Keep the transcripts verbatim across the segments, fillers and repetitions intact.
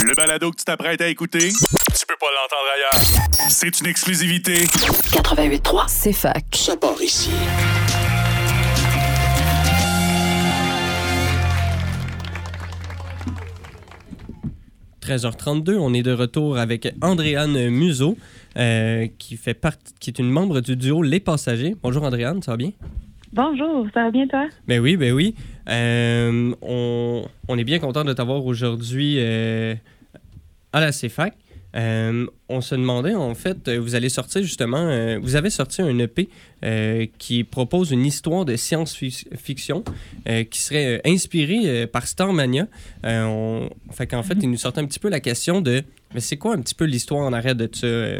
Le balado que tu t'apprêtes à écouter, tu peux pas l'entendre ailleurs. C'est une exclusivité. quatre-vingt-huit trois, c'est fac. Ça part ici. treize heures trente-deux, on est de retour avec Andréane Museau, euh, qui fait partie, qui est une membre du duo Les Passagers. Bonjour Andréane, ça va bien? Bonjour, ça va bien toi? Ben oui, ben oui. Euh, on, on est bien content de t'avoir aujourd'hui euh, à la C F A C. Euh, on se demandait, en fait, vous allez sortir justement, euh, vous avez sorti un E P euh, qui propose une histoire de science-fiction euh, qui serait euh, inspirée euh, par Starmania. Euh, on, fait qu'en fait, il nous sortait un petit peu la question de, mais c'est quoi un petit peu l'histoire en arrière de ça? Euh?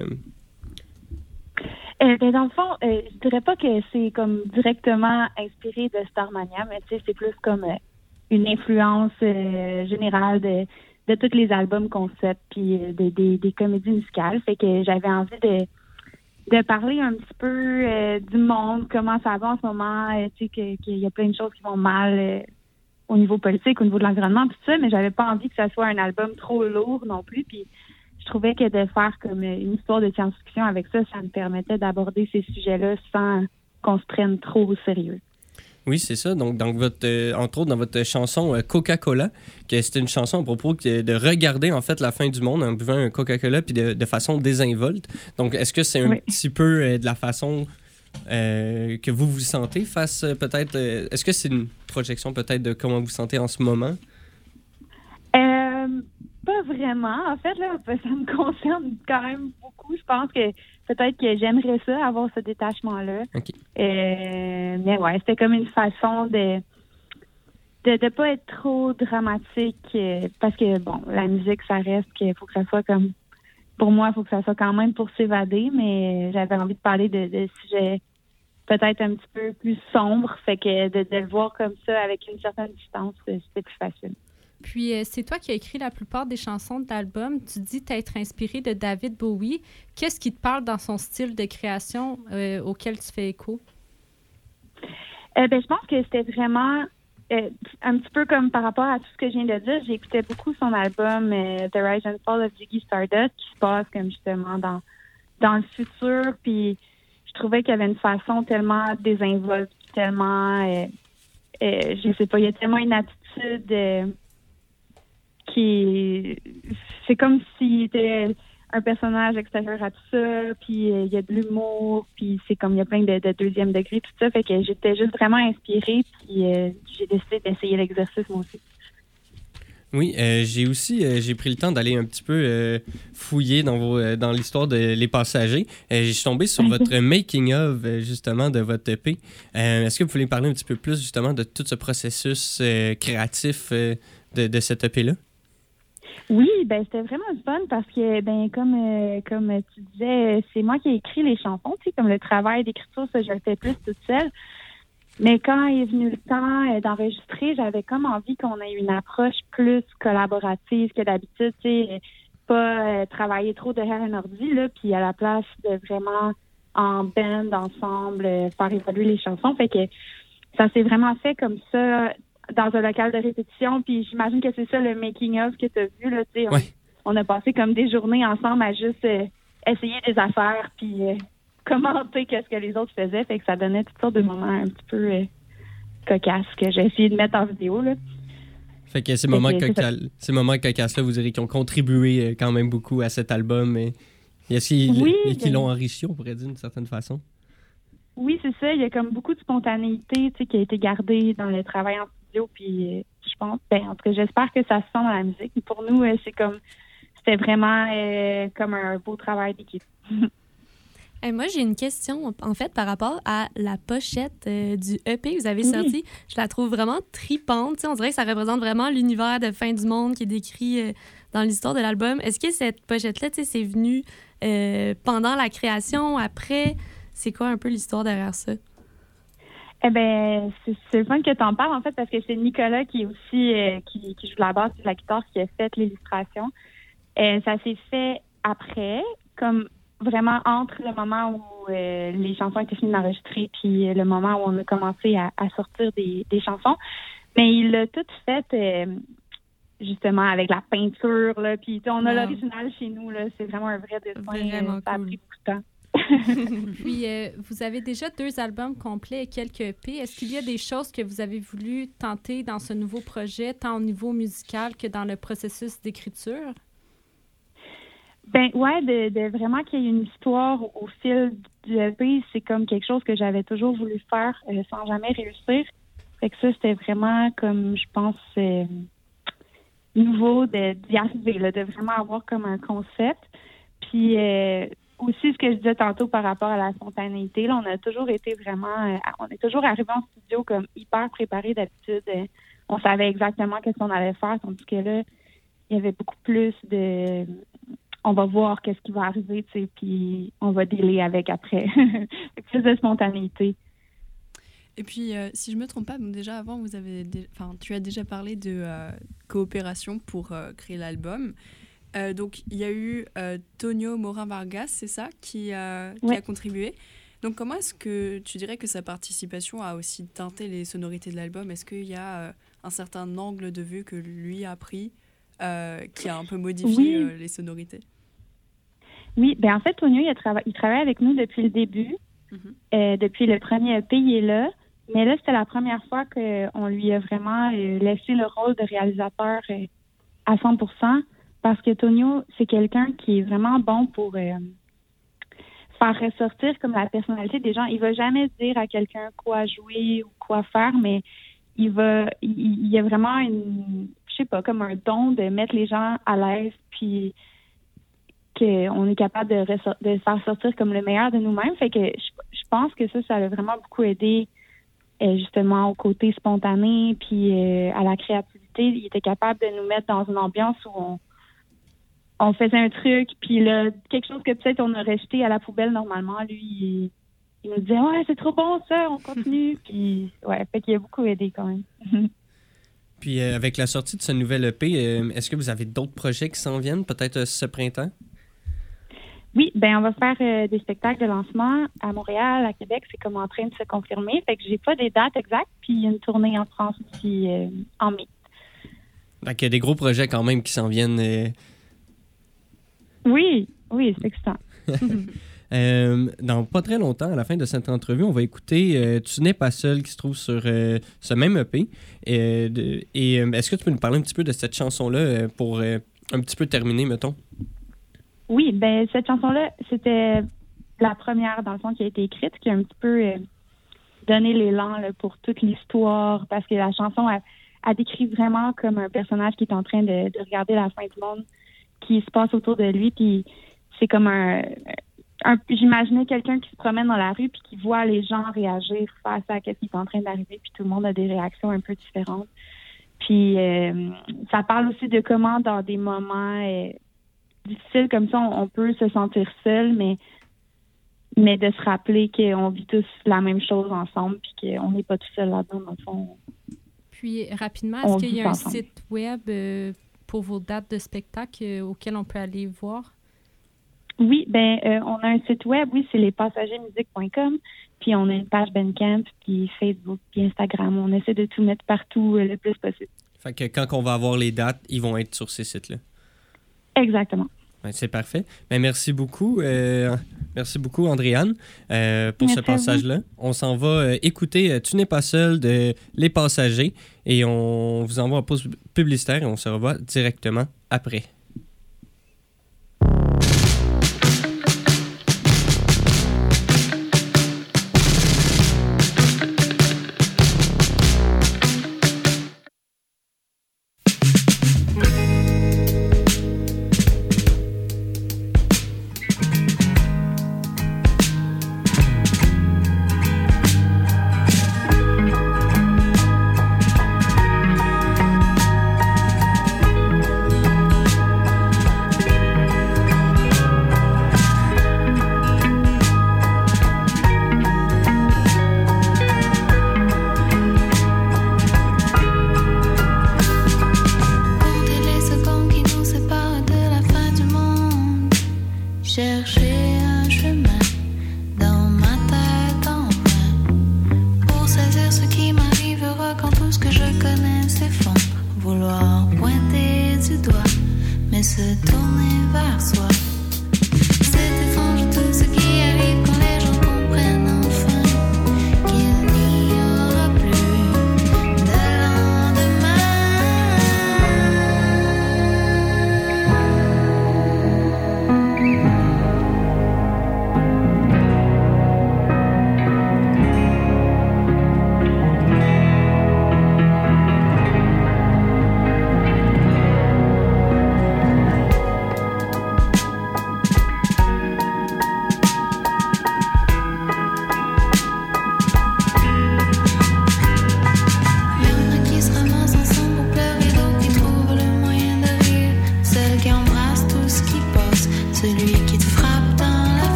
Euh, ben dans le fond, euh, je dirais pas que c'est comme directement inspiré de Starmania, mais tu sais, c'est plus comme euh, une influence euh, générale de de tous les albums concept puis euh, de, des, des comédies musicales. Fait que j'avais envie de, de parler un petit peu euh, du monde, comment ça va en ce moment, euh, tu sais, que, qu'il y a plein de choses qui vont mal euh, au niveau politique, au niveau de l'environnement, puis tout ça, mais j'avais pas envie que ça soit un album trop lourd non plus, puis je trouvais que de faire comme une histoire de science-fiction avec ça, ça me permettait d'aborder ces sujets-là sans qu'on se prenne trop au sérieux. Oui, c'est ça. Donc, dans votre, euh, entre autres, dans votre chanson euh, Coca-Cola, que c'était une chanson à propos de, de regarder en fait la fin du monde en buvant un Coca-Cola puis de, de façon désinvolte. Donc, est-ce que c'est un oui. petit peu euh, de la façon euh, que vous vous sentez face euh, peut-être... Euh, est-ce que c'est une projection peut-être de comment vous vous sentez en ce moment? Euh, pas vraiment. En fait, là, ça me concerne quand même beaucoup. Je pense que peut-être que j'aimerais ça, avoir ce détachement-là. Okay. Euh, mais ouais, c'était comme une façon de de ne pas être trop dramatique. Euh, parce que, bon, la musique, ça reste qu'il faut que ça soit comme... Pour moi, il faut que ça soit quand même pour s'évader, mais j'avais envie de parler de, de sujets peut-être un petit peu plus sombres. Fait que de, de le voir comme ça, avec une certaine distance, c'était plus facile. Puis, euh, c'est toi qui as écrit la plupart des chansons de l'album. Tu dis t'être inspiré de David Bowie. Qu'est-ce qui te parle dans son style de création euh, auquel tu fais écho? Euh, ben, je pense que c'était vraiment euh, un petit peu comme par rapport à tout ce que je viens de dire. J'écoutais beaucoup son album euh, The Rise and Fall of Ziggy Stardust, qui se passe comme justement dans, dans le futur. Puis, je trouvais qu'il y avait une façon tellement désinvolte, tellement... Euh, euh, je sais pas, il y a tellement une attitude... Euh, qui c'est comme s'il était un personnage extérieur à tout ça, puis euh, il y a de l'humour, puis c'est comme il y a plein de, de deuxième degré, tout ça, fait que j'étais juste vraiment inspirée, puis euh, j'ai décidé d'essayer l'exercice moi aussi. Oui, euh, j'ai aussi euh, j'ai pris le temps d'aller un petit peu euh, fouiller dans vos euh, dans l'histoire de Les Passagers. Euh, je suis tombé sur votre making of euh, justement de votre E P. Euh, est-ce que vous pouvez parler un petit peu plus justement de tout ce processus euh, créatif euh, de, de cette E P-là? Oui, ben c'était vraiment du fun parce que ben comme euh, comme tu disais, c'est moi qui ai écrit les chansons, tu sais, comme le travail d'écriture, ça je le fais plus toute seule. Mais quand est venu le temps euh, d'enregistrer, j'avais comme envie qu'on ait une approche plus collaborative que d'habitude, tu sais, pas euh, travailler trop derrière un ordi là, puis à la place de vraiment en band ensemble euh, faire évoluer les chansons, fait que ça s'est vraiment fait comme ça. Dans un local de répétition, puis j'imagine que c'est ça le making-of que tu as vu, là, tu sais, on, ouais. on a passé comme des journées ensemble à juste euh, essayer des affaires, puis euh, commenter qu'est-ce que les autres faisaient, fait que ça donnait toutes sortes de moments un petit peu euh, cocasses que j'ai essayé de mettre en vidéo, là. Fait que ces moments, coca- ces moments cocasses-là, vous direz qu'ils ont contribué quand même beaucoup à cet album, et est-ce qu'ils, oui, et qu'ils ben... l'ont enrichi, on pourrait dire, d'une certaine façon? Oui, c'est ça, il y a comme beaucoup de spontanéité, tu sais, qui a été gardée dans le travail en puis euh, je pense, ben en tout cas, j'espère que ça se sent dans la musique. Pour nous, euh, c'est comme, c'était vraiment euh, comme un beau travail d'équipe. Hey, moi, j'ai une question, en fait, par rapport à la pochette euh, du E P que vous avez sorti. Oui. Je la trouve vraiment tripante. T'sais, on dirait que ça représente vraiment l'univers de Fin du monde qui est décrit euh, dans l'histoire de l'album. Est-ce que cette pochette-là, c'est venu euh, pendant la création, après? C'est quoi un peu l'histoire derrière ça? Eh ben, c'est, c'est le fun que tu en parles, en fait, parce que c'est Nicolas qui est aussi, euh, qui, qui joue la basse et la guitare, qui a fait l'illustration. Euh, ça s'est fait après, comme vraiment entre le moment où euh, les chansons étaient finies d'enregistrer puis le moment où on a commencé à, à sortir des, des chansons. Mais il a tout fait euh, justement avec la peinture, là, puis on a Wow. l'original chez nous, là, c'est vraiment un vrai dessin. Vraiment euh, ça a cool. pris beaucoup de temps. Puis, euh, vous avez déjà deux albums complets et quelques E P. Est-ce qu'il y a des choses que vous avez voulu tenter dans ce nouveau projet, tant au niveau musical que dans le processus d'écriture? Ben ouais, de, de vraiment qu'il y ait une histoire au fil du E P, c'est comme quelque chose que j'avais toujours voulu faire euh, sans jamais réussir. Fait que ça, c'était vraiment comme, je pense, euh, nouveau de, d'y arriver, là, de vraiment avoir comme un concept. Puis euh, aussi, ce que je disais tantôt par rapport à la spontanéité, là, on a toujours été vraiment, euh, on est toujours arrivé en studio comme hyper préparé d'habitude. Euh, on savait exactement qu'est-ce qu'on allait faire, tandis que là, il y avait beaucoup plus de, on va voir qu'est-ce qui va arriver, tu sais, puis on va dealer avec après. Plus de spontanéité. Et puis, euh, si je me trompe pas, donc déjà avant, vous avez, dé- enfin, tu as déjà parlé de euh, coopération pour euh, créer l'album. Euh, donc, il y a eu euh, Tonio Morin-Vargas, c'est ça, qui, euh, qui Ouais. a contribué. Donc, comment est-ce que tu dirais que sa participation a aussi teinté les sonorités de l'album? Est-ce qu'il y a euh, un certain angle de vue que lui a pris euh, qui a un peu modifié Oui. euh, les sonorités? Oui, ben en fait, Tonio, il, a trava- il travaille avec nous depuis le début. Mhm. Euh, depuis le premier E P, il est là. Mais là, c'était la première fois qu'on lui a vraiment euh, laissé le rôle de réalisateur euh, à cent pour cent parce que Tonio, c'est quelqu'un qui est vraiment bon pour euh, faire ressortir comme la personnalité des gens. Il va jamais dire à quelqu'un quoi jouer ou quoi faire, mais il va, il, il y a vraiment une, je sais pas, comme un don de mettre les gens à l'aise, puis qu'on est capable de, ressort- de faire sortir comme le meilleur de nous-mêmes. Fait que je, je pense que ça, ça a vraiment beaucoup aidé euh, justement au côté spontané, puis euh, à la créativité. Il était capable de nous mettre dans une ambiance où on, on faisait un truc, puis là, quelque chose que peut-être on aurait jeté à la poubelle normalement, lui, il, il nous disait « Ouais, c'est trop bon ça, on continue ». Puis, ouais, fait qu'il a beaucoup aidé quand même. Puis euh, avec la sortie de ce nouvel E P, euh, est-ce que vous avez d'autres projets qui s'en viennent, peut-être euh, ce printemps? Oui, ben on va faire euh, des spectacles de lancement à Montréal, à Québec, c'est comme en train de se confirmer. Fait que j'ai pas des dates exactes, puis il y a une tournée en France aussi euh, en mai. Donc, il y a des gros projets quand même qui s'en viennent. euh, Oui, oui, c'est excitant. Euh, dans pas très longtemps, à la fin de cette entrevue, on va écouter euh, Tu n'es pas seul qui se trouve sur euh, ce même E P. Euh, de- et euh, est-ce que tu peux nous parler un petit peu de cette chanson-là euh, pour euh, un petit peu terminer, mettons? Oui, ben cette chanson-là, c'était la première, dans le fond, qui a été écrite, qui a un petit peu euh, donné l'élan là, pour toute l'histoire, parce que la chanson, elle, elle décrit vraiment comme un personnage qui est en train de, de regarder la fin du monde qui se passe autour de lui, puis c'est comme un... un j'imaginais quelqu'un qui se promène dans la rue puis qui voit les gens réagir face à ce qui est en train d'arriver, puis tout le monde a des réactions un peu différentes. Puis euh, ça parle aussi de comment, dans des moments euh, difficiles comme ça, on, on peut se sentir seul, mais mais de se rappeler qu'on vit tous la même chose ensemble puis qu'on n'est pas tout seul là-dedans, dans le fond. Puis, rapidement, On est-ce qu'il y vit a un ensemble. site web euh, pour vos dates de spectacle euh, auquel on peut aller voir? Oui, ben euh, on a un site web, oui, c'est les passagers musique point com, puis on a une page Bandcamp, puis Facebook, puis Instagram. On essaie de tout mettre partout euh, le plus possible. Fait que quand on va avoir les dates, ils vont être sur ces sites-là. Exactement. Ouais, c'est parfait. Ben, merci beaucoup. euh, merci beaucoup, Andréane, euh, pour Merci ce à vous. passage-là. On s'en va euh, écouter euh, Tu n'es pas seul de Les Passagers et on vous envoie en pause publicitaire et on se revoit directement après. Comptez les secondes qui nous séparent de la fin du monde. Chercher un chemin dans ma tête en vain pour saisir ce qui m'arrivera quand tout ce que je connais s'effondre. Vouloir pointer tourner vers soi. C'était